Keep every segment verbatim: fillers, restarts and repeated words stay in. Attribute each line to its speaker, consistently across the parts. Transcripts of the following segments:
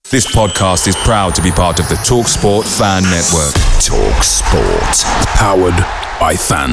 Speaker 1: This podcast is proud to be part of the TalkSport Fan Network. TalkSport. Powered by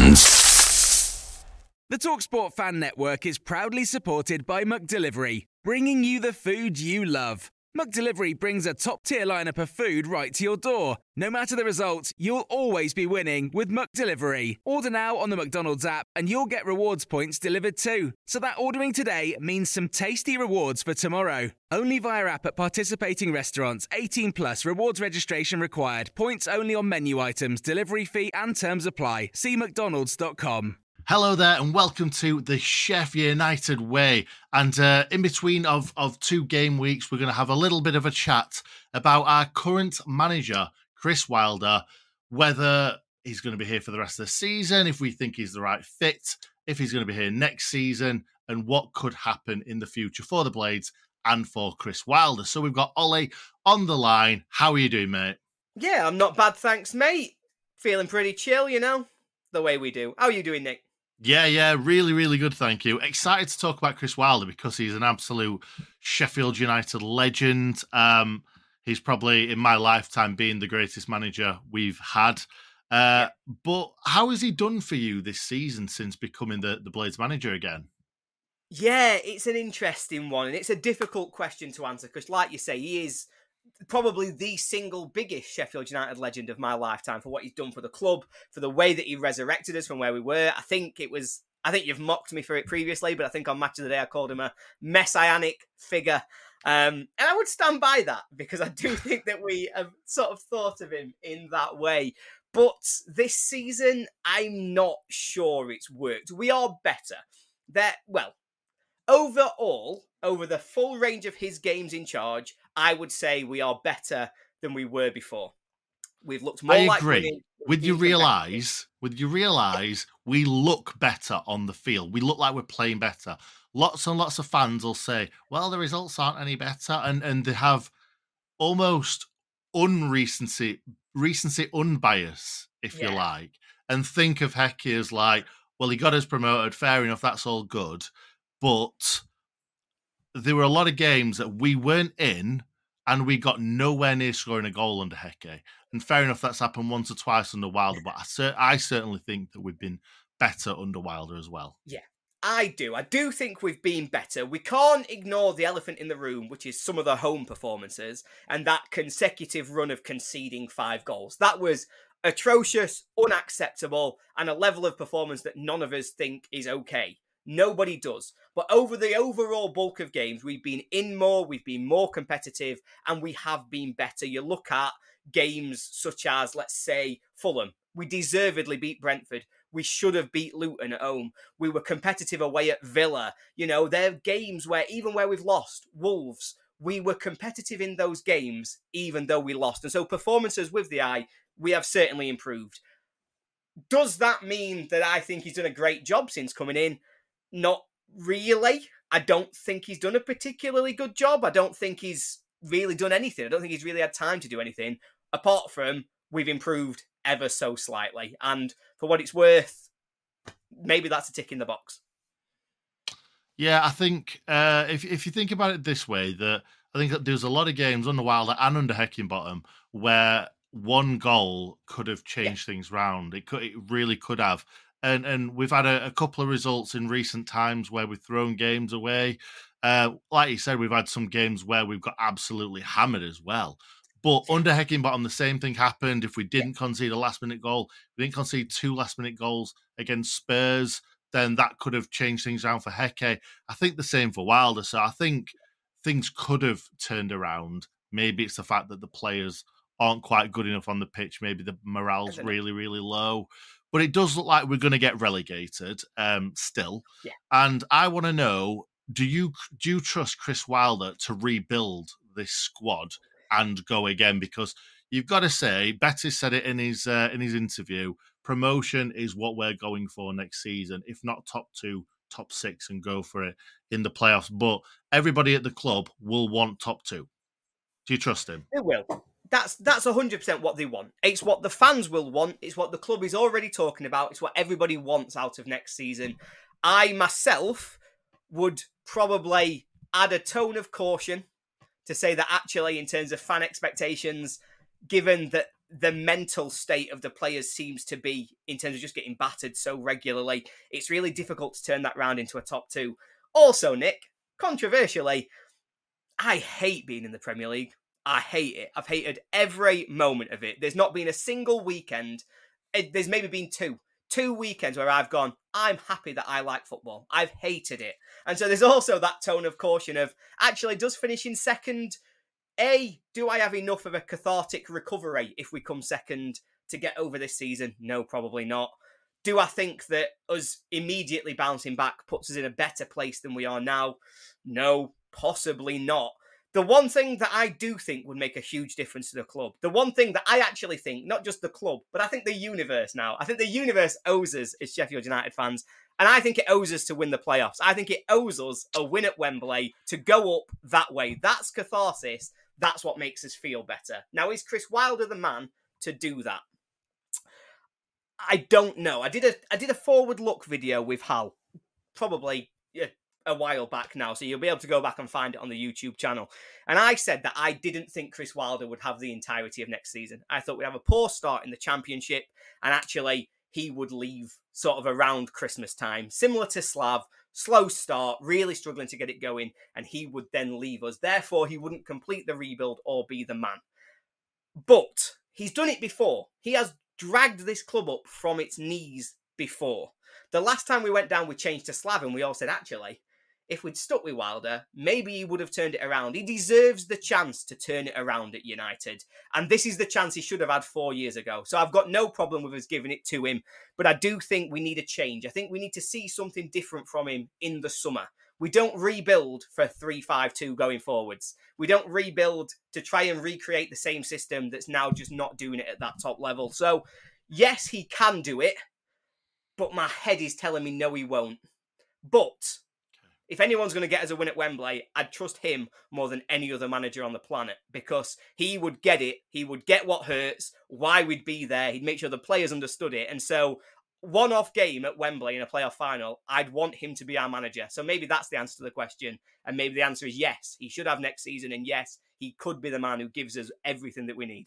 Speaker 1: fans.
Speaker 2: The TalkSport Fan Network is proudly supported by McDelivery, bringing you the food you love. McDelivery brings a top-tier lineup of food right to your door. No matter the result, you'll always be winning with McDelivery. Order now on the McDonald's app and you'll get rewards points delivered too. So that ordering today means some tasty rewards for tomorrow. Only via app at participating restaurants. eighteen plus, rewards registration required. Points only on menu items, delivery fee and terms apply. See mcdonalds dot com.
Speaker 3: Hello there and welcome to the Sheffield United Way. And uh, in between of, of two game weeks, we're going to have a little bit of a chat about our current manager, Chris Wilder, whether he's going to be here for the rest of the season, if we think he's the right fit, if he's going to be here next season, and what could happen in the future for the Blades and for Chris Wilder. So we've got Ollie on the line. How are you doing, mate?
Speaker 4: Yeah, I'm not bad, thanks, mate. Feeling pretty chill, you know, the way we do. How are you doing, Nick?
Speaker 3: Yeah, yeah, really, really good, thank you. Excited to talk about Chris Wilder because he's an absolute Sheffield United legend. Um, he's probably, in my lifetime, been the greatest manager we've had. Uh, but how has he done for you this season since becoming the, the Blades manager again?
Speaker 4: Yeah, it's an interesting one, and it's a difficult question to answer because, like you say, he is probably the single biggest Sheffield United legend of my lifetime for what he's done for the club, for the way that he resurrected us from where we were. I think it was, I think you've mocked me for it previously, but I think on Match of the Day I called him a messianic figure. Um, and I would stand by that because I do think that we have sort of thought of him in that way. But this season, I'm not sure it's worked. We are better. That well, overall, over the full range of his games in charge, I would say we are better than we were before. We've looked more
Speaker 3: I
Speaker 4: like
Speaker 3: agree.
Speaker 4: winning.
Speaker 3: With you realise, with you realise, we look better on the field. We look like we're playing better. Lots and lots of fans will say, well, the results aren't any better. And, and they have almost unrecency, recency unbias, if yeah. you like, and think of Hecky as like, well, he got us promoted. Fair enough. That's all good. But there were a lot of games that we weren't in and we got nowhere near scoring a goal under Hecky. And fair enough, that's happened once or twice under Wilder, but I, cer- I certainly think that we've been better under Wilder as well.
Speaker 4: Yeah, I do. I do think we've been better. We can't ignore the elephant in the room, which is some of the home performances and that consecutive run of conceding five goals. That was atrocious, unacceptable, and a level of performance that none of us think is okay. Nobody does. But over the overall bulk of games, we've been in more, we've been more competitive, and we have been better. You look at games such as, let's say, Fulham. We deservedly beat Brentford. We should have beat Luton at home. We were competitive away at Villa. You know, there are games where, even where we've lost, Wolves, we were competitive in those games, even though we lost. And so performances with the eye, we have certainly improved. Does that mean that I think he's done a great job since coming in? Not really. I don't think he's done a particularly good job. I don't think he's really done anything. I don't think he's really had time to do anything, apart from we've improved ever so slightly. And for what it's worth, maybe that's a tick in the box.
Speaker 3: Yeah, I think uh, if if you think about it this way, that I think that there's a lot of games under Wilder and under Heckingbottom where one goal could have changed yeah. things round. It could, it really could have. And and we've had a, a couple of results in recent times where we've thrown games away. Uh, like you said, we've had some games where we've got absolutely hammered as well. But under Heckingbottom, the same thing happened. If we didn't concede a last-minute goal, we didn't concede two last-minute goals against Spurs, then that could have changed things around for Hecky. I think the same for Wilder. So I think things could have turned around. Maybe it's the fact that the players aren't quite good enough on the pitch. Maybe the morale's really, really low. But it does look like we're going to get relegated um, still.
Speaker 4: Yeah.
Speaker 3: And I want to know, do you do you trust Chris Wilder to rebuild this squad and go again? Because you've got to say, Betty said it in his uh, in his interview, promotion is what we're going for next season. If not top two, top six, and go for it in the playoffs. But everybody at the club will want top two. Do you trust him?
Speaker 4: It will. That's that's one hundred percent what they want. It's what the fans will want. It's what the club is already talking about. It's what everybody wants out of next season. I, myself, would probably add a tone of caution to say that actually, in terms of fan expectations, given that the mental state of the players seems to be, in terms of just getting battered so regularly, it's really difficult to turn that round into a top two. Also, Nick, controversially, I hate being in the Premier League. I hate it. I've hated every moment of it. There's not been a single weekend. There's maybe been two. Two weekends where I've gone, I'm happy that I like football. I've hated it. And so there's also that tone of caution of, actually, does finishing second, A, do I have enough of a cathartic recovery if we come second to get over this season? No, probably not. Do I think that us immediately bouncing back puts us in a better place than we are now? No, possibly not. The one thing that I do think would make a huge difference to the club, the one thing that I actually think, not just the club, but I think the universe now, I think the universe owes us as Sheffield United fans, and I think it owes us to win the playoffs. I think it owes us a win at Wembley to go up that way. That's catharsis. That's what makes us feel better. Now, is Chris Wilder the man to do that? I don't know. I did a I did a forward look video with Hal, probably yeah, a while back now, so you'll be able to go back and find it on the YouTube channel. And I said that I didn't think Chris Wilder would have the entirety of next season. I thought we'd have a poor start in the Championship, and actually he would leave sort of around Christmas time, similar to Slav, slow start, really struggling to get it going, and he would then leave us. Therefore, he wouldn't complete the rebuild or be the man. But he's done it before. He has dragged this club up from its knees before. The last time we went down, we changed to Slav, and we all said, actually, if we'd stuck with Wilder, maybe he would have turned it around. He deserves the chance to turn it around at United. And this is the chance he should have had four years ago. So I've got no problem with us giving it to him. But I do think we need a change. I think we need to see something different from him in the summer. We don't rebuild for three five two going forwards. We don't rebuild to try and recreate the same system that's now just not doing it at that top level. So, yes, he can do it. But my head is telling me no, he won't. But if anyone's going to get us a win at Wembley, I'd trust him more than any other manager on the planet, because he would get it. He would get what hurts, why we'd be there. He'd make sure the players understood it. And so one-off game at Wembley in a playoff final, I'd want him to be our manager. So maybe that's the answer to the question. And maybe the answer is yes, he should have next season. And yes, he could be the man who gives us everything that we need.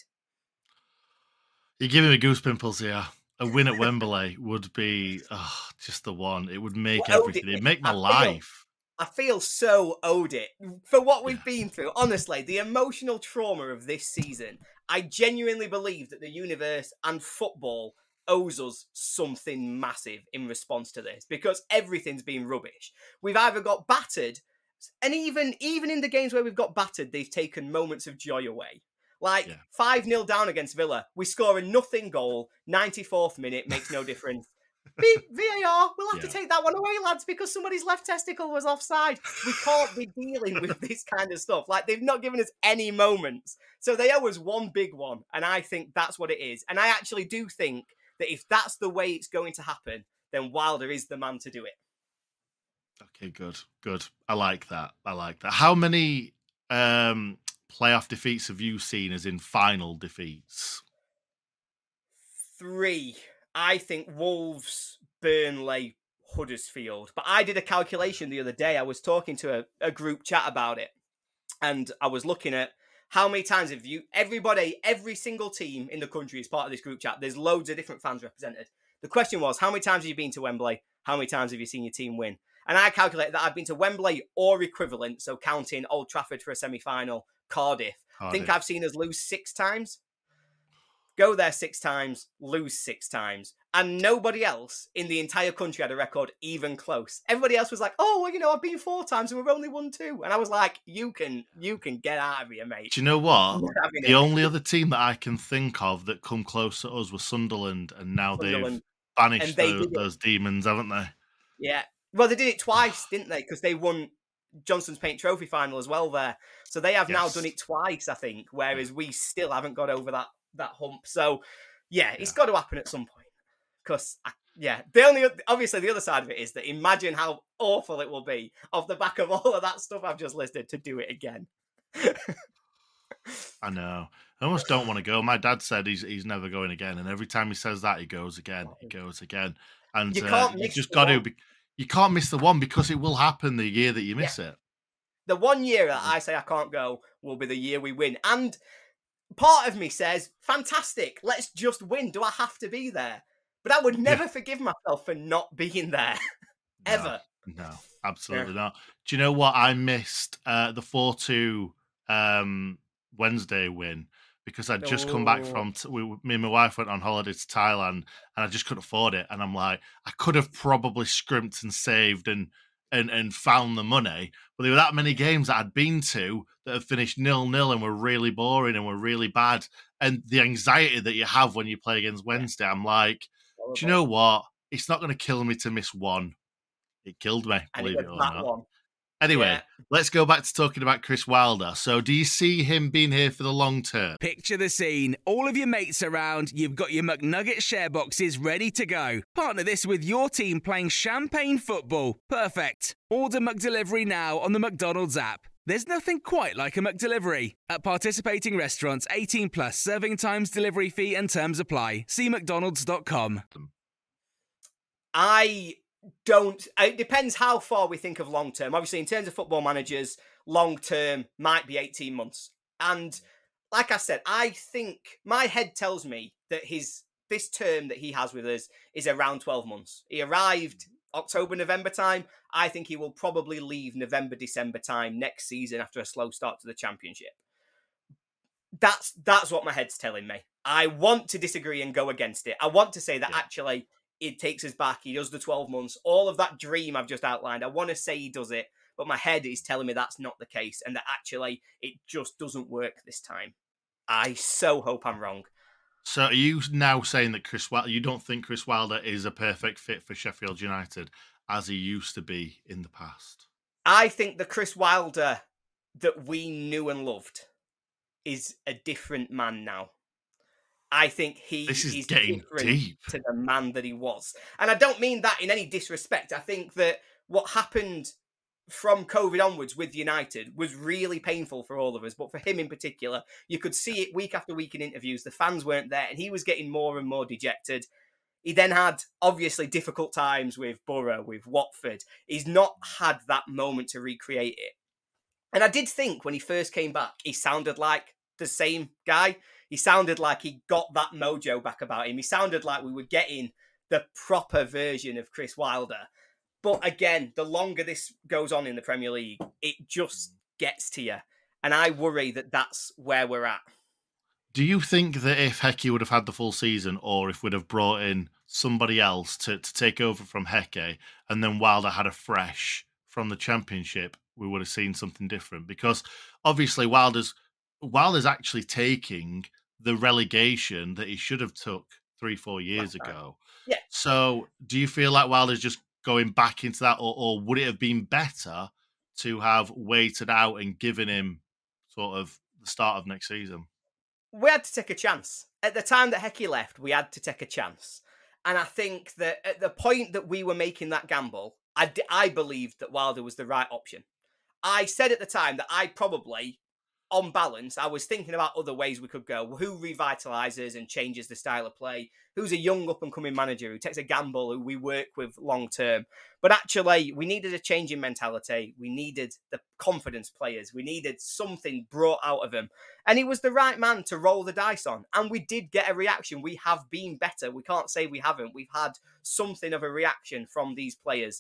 Speaker 3: You're giving me goose pimples here. A win at Wembley would be oh, just the one. It would make
Speaker 4: well,
Speaker 3: everything. It'd make my
Speaker 4: I feel,
Speaker 3: life.
Speaker 4: I feel so owed it for what we've
Speaker 3: Yeah.
Speaker 4: been through. Honestly, the emotional trauma of this season, I genuinely believe that the universe and football owes us something massive in response to this, because everything's been rubbish. We've either got battered, and even, even in the games where we've got battered, they've taken moments of joy away. Like,
Speaker 3: Yeah.
Speaker 4: five nil down against Villa. We score a nothing goal, ninety-fourth minute, makes no difference. V A R, we'll have
Speaker 3: Yeah.
Speaker 4: to take that one away, lads, because somebody's left testicle was offside. We can't be dealing with this kind of stuff. Like, they've not given us any moments. So they owe us one big one, and I think that's what it is. And I actually do think that if that's the way it's going to happen, then Wilder is the man to do it.
Speaker 3: Okay, good, good. I like that. I like that. How many um, playoff defeats have you seen as in final defeats?
Speaker 4: Three. I think Wolves, Burnley, Huddersfield. But I did a calculation the other day. I was talking to a, a group chat about it. And I was looking at how many times have you... Everybody, every single team in the country is part of this group chat. There's loads of different fans represented. The question was, how many times have you been to Wembley? How many times have you seen your team win? And I calculated that I've been to Wembley or equivalent, so counting Old Trafford for a semi-final, Cardiff. I think I've seen us lose six times. Go there six times, lose six times. And nobody else in the entire country had a record even close. Everybody else was like, oh, well, you know, I've been four times and we've only won two. And I was like, you can you can get out of here, mate.
Speaker 3: Do you know what?
Speaker 4: Having
Speaker 3: The
Speaker 4: it.
Speaker 3: only other team that I can think of that come close to us was Sunderland, and now they've
Speaker 4: Sunderland.
Speaker 3: banished
Speaker 4: And they
Speaker 3: those,
Speaker 4: did it.
Speaker 3: those demons, haven't they?
Speaker 4: Yeah. Well, they did it twice, didn't they? Because they won Johnson's Paint Trophy final as well there. So they have now
Speaker 3: Yes.
Speaker 4: done it twice, I think, whereas we still haven't got over that that hump. So, yeah, it's
Speaker 3: Yeah.
Speaker 4: got to happen at some point. Because, yeah, the only, obviously the other side of it is that imagine how awful it will be off the back of all of that stuff I've just listed to do it again.
Speaker 3: I know. I almost don't want to go. My dad said he's he's never going again, and every time he says that, he goes again. He goes again, and
Speaker 4: You
Speaker 3: uh,
Speaker 4: can't
Speaker 3: you
Speaker 4: miss
Speaker 3: just
Speaker 4: the
Speaker 3: got to.
Speaker 4: one.
Speaker 3: Be, you can't miss the one because it will happen the year that you miss it.
Speaker 4: The one year that I say I can't go will be the year we win. And part of me says, fantastic, let's just win. Do I have to be there? But I would never yeah. forgive myself for not being there. Ever.
Speaker 3: No, no absolutely yeah. not. Do you know what? I missed uh, the four two um, Wednesday win because I'd just oh. come back from, t- we, me and my wife went on holiday to Thailand and I just couldn't afford it. And I'm like, I could have probably scrimped and saved and and and found the money. But there were that many games that I'd been to that have finished nil-nil and were really boring and were really bad. And the anxiety that you have when you play against Wednesday, I'm like, do you know what? It's not going to kill me to miss one. It killed me, believe it, it or not. One. Anyway, yeah. let's go back to talking about Chris Wilder. So do you see him being here for the long term?
Speaker 2: Picture the scene. All of your mates around, you've got your McNugget share boxes ready to go. Partner this with your team playing champagne football. Perfect. Order McDelivery now on the McDonald's app. There's nothing quite like a McDelivery. At participating restaurants, eighteen plus, serving times, delivery fee and terms apply. See mcdonalds dot com.
Speaker 4: I... Don't it depends how far we think of long term. Obviously, in terms of football managers, long term might be eighteen months. And like I said, I think my head tells me that his this term that he has with us is around twelve months. He arrived October, November time. I think he will probably leave November, December time next season after a slow start to the championship. That's that's what my head's telling me. I want to disagree and go against it. I want to say that yeah. actually it takes us back. He does the twelve months. All of that dream I've just outlined, I want to say he does it, but my head is telling me that's not the case and that actually it just doesn't work this time. I so hope I'm wrong.
Speaker 3: So are you now saying that Chris Wilder, you don't think Chris Wilder is a perfect fit for Sheffield United as he used to be in the past?
Speaker 4: I think the Chris Wilder that we knew and loved is a different man now. I think he
Speaker 3: this is,
Speaker 4: is
Speaker 3: getting
Speaker 4: different
Speaker 3: deep.
Speaker 4: to the man that he was. And I don't mean that in any disrespect. I think that what happened from COVID onwards with United was really painful for all of us. But for him in particular, you could see it week after week in interviews. The fans weren't there and he was getting more and more dejected. He then had, obviously, difficult times with Borough, with Watford. He's not had that moment to recreate it. And I did think when he first came back, he sounded like the same guy. He sounded like he got that mojo back about him. He sounded like we were getting the proper version of Chris Wilder. But again, the longer this goes on in the Premier League, it just gets to you. And I worry that that's where we're at.
Speaker 3: Do you think that if Heke would have had the full season or if we'd have brought in somebody else to, to take over from Heke and then Wilder had a fresh from the Championship, we would have seen something different? Because obviously Wilder's Wilder's actually taking the relegation that he should have took three, four years right. ago.
Speaker 4: Yeah.
Speaker 3: So do you feel like Wilder's just going back into that, or, or would it have been better to have waited out and given him sort of the start of next season?
Speaker 4: We had to take a chance. At the time that Heke left, we had to take a chance. And I think that at the point that we were making that gamble, I, I believed that Wilder was the right option. I said at the time that I probably... on balance, I was thinking about other ways we could go. Who revitalises and changes the style of play? Who's a young up-and-coming manager who takes a gamble, who we work with long-term? But actually, we needed a change in mentality. We needed the confidence players. We needed something brought out of them. And he was the right man to roll the dice on. And we did get a reaction. We have been better. We can't say we haven't. We've had something of a reaction from these players.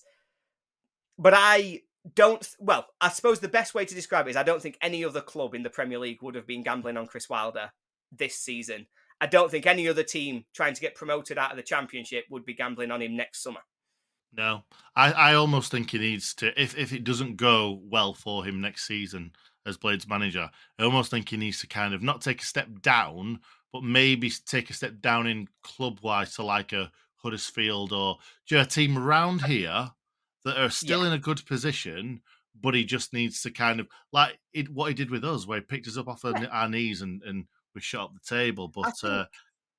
Speaker 4: But I... Don't well, I suppose the best way to describe it is I don't think any other club in the Premier League would have been gambling on Chris Wilder this season. I don't think any other team trying to get promoted out of the Championship would be gambling on him next summer.
Speaker 3: No, I, I almost think he needs to, if, if it doesn't go well for him next season as Blades manager, I almost think he needs to kind of not take a step down, but maybe take a step down in club-wise to like a Huddersfield or do you know, a team around here that are still yeah. in a good position, but he just needs to kind of, like it, what he did with us, where he picked us up off yeah. our knees and, and we shot up the table. But I think, uh,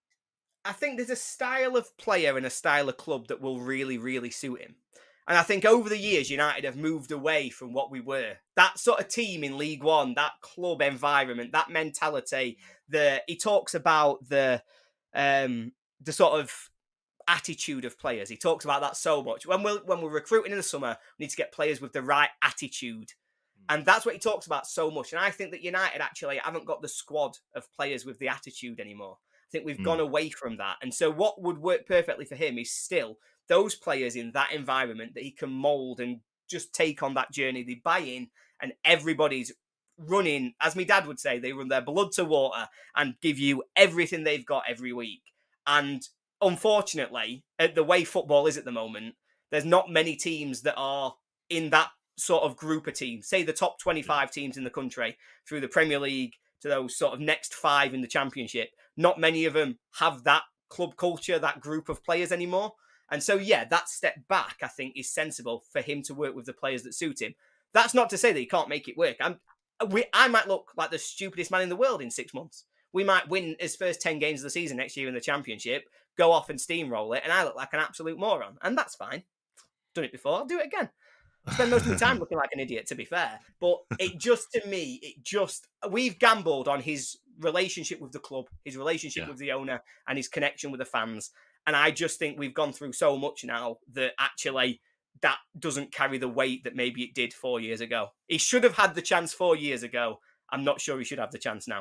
Speaker 4: I think there's a style of player and a style of club that will really, really suit him. And I think over the years, United have moved away from what we were. That sort of team in League One, that club environment, that mentality, the he talks about the um, the sort of attitude of players. He talks about that so much. When we're when we're recruiting in the summer, we need to get players with the right attitude. And that's what he talks about so much. And I think that United actually haven't got the squad of players with the attitude anymore. I think we've mm. gone away from that. And so what would work perfectly for him is still those players in that environment that he can mould and just take on that journey. They buy in and everybody's running, as my dad would say, they run their blood to water and give you everything they've got every week. And unfortunately, the way football is at the moment, there's not many teams that are in that sort of group of teams. Say the top twenty-five teams in the country through the Premier League to those sort of next five in the Championship. Not many of them have that club culture, that group of players anymore. And so, yeah, that step back, I think, is sensible for him to work with the players that suit him. That's not to say that he can't make it work. I'm, we, I might look like the stupidest man in the world in six months. We might win his first ten games of the season next year in the Championship, go off and steamroll it, and I look like an absolute moron. And that's fine. Done it before, I'll do it again. I spend most of my time looking like an idiot, to be fair. But it just, to me, it just, we've gambled on his relationship with the club, his relationship yeah. with the owner, and his connection with the fans. And I just think we've gone through so much now that actually that doesn't carry the weight that maybe it did four years ago. He should have had the chance four years ago. I'm not sure he should have the chance now.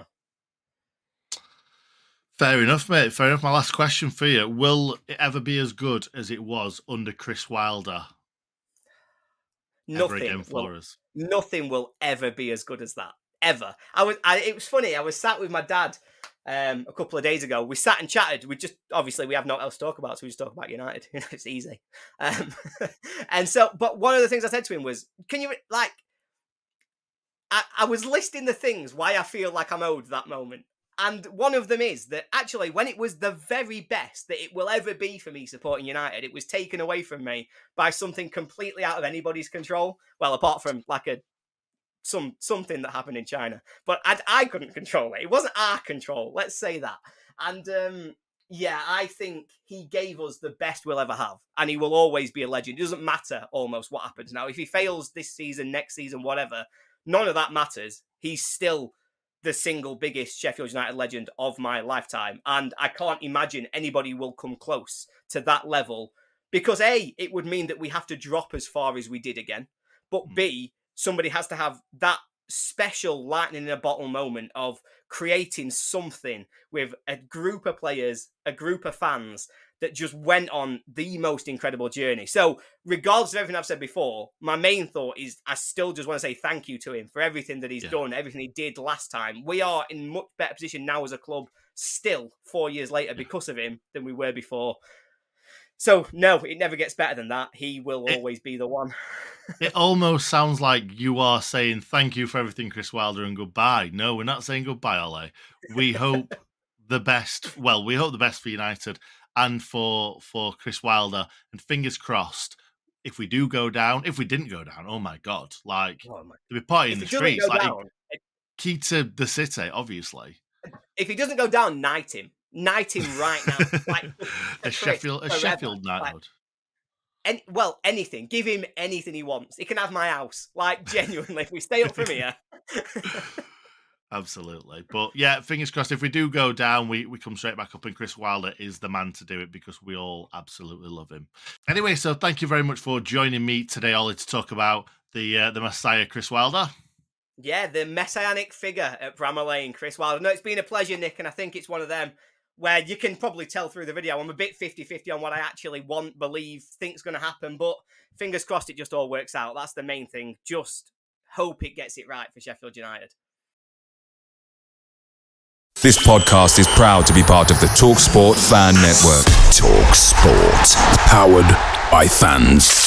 Speaker 3: Fair enough, mate. Fair enough. My last question for you. Will it ever be as good as it was under Chris Wilder?
Speaker 4: Nothing will, nothing will ever be as good as that. Ever. I was. I, it was funny. I was sat with my dad um, a couple of days ago. We sat and chatted. We just obviously we have nothing else to talk about, so we just talk about United. It's easy. Um, and so, but one of the things I said to him was, "Can you like?" I, I was listing the things why I feel like I'm owed that moment. And one of them is that actually when it was the very best that it will ever be for me supporting United, it was taken away from me by something completely out of anybody's control. Well, apart from like a some something that happened in China. But I, I couldn't control it. It wasn't our control. Let's say that. And um, yeah, I think he gave us the best we'll ever have. And he will always be a legend. It doesn't matter almost what happens now. If he fails this season, next season, whatever, none of that matters. He's still the single biggest Sheffield United legend of my lifetime. And I can't imagine anybody will come close to that level because A, it would mean that we have to drop as far as we did again. But B, somebody has to have that special lightning in a bottle moment of creating something with a group of players, a group of fans that just went on the most incredible journey. So regardless of everything I've said before, my main thought is I still just want to say thank you to him for everything that he's yeah. done, everything he did last time. We are in much better position now as a club still four years later because of him than we were before. So no, it never gets better than that. He will it, always be the one.
Speaker 3: It almost sounds like you are saying thank you for everything, Chris Wilder, and goodbye. No, we're not saying goodbye, Ole. We hope the best. Well, we hope the best for United and for for Chris Wilder, and fingers crossed, if we do go down, if we didn't go down, oh my God, like, oh my. To be party in the streets, like, down, it, key to the city, obviously.
Speaker 4: If he doesn't go down, knight him. Knight him right now. Like,
Speaker 3: a Sheffield, a Sheffield knighthood. Like,
Speaker 4: any, well, anything. Give him anything he wants. He can have my house. Like, genuinely, if we stay up from here.
Speaker 3: Absolutely. But yeah, fingers crossed, if we do go down, we, we come straight back up, and Chris Wilder is the man to do it because we all absolutely love him. Anyway, so thank you very much for joining me today, Ollie, to talk about the uh, the Messiah, Chris Wilder.
Speaker 4: Yeah, the messianic figure at Bramall Lane, Chris Wilder. No, it's been a pleasure, Nick, and I think it's one of them where you can probably tell through the video I'm a bit fifty-fifty on what I actually want, believe, think's going to happen, but fingers crossed it just all works out. That's the main thing. Just hope it gets it right for Sheffield United.
Speaker 1: This podcast is proud to be part of the TalkSport Fan Network. TalkSport. Powered by fans.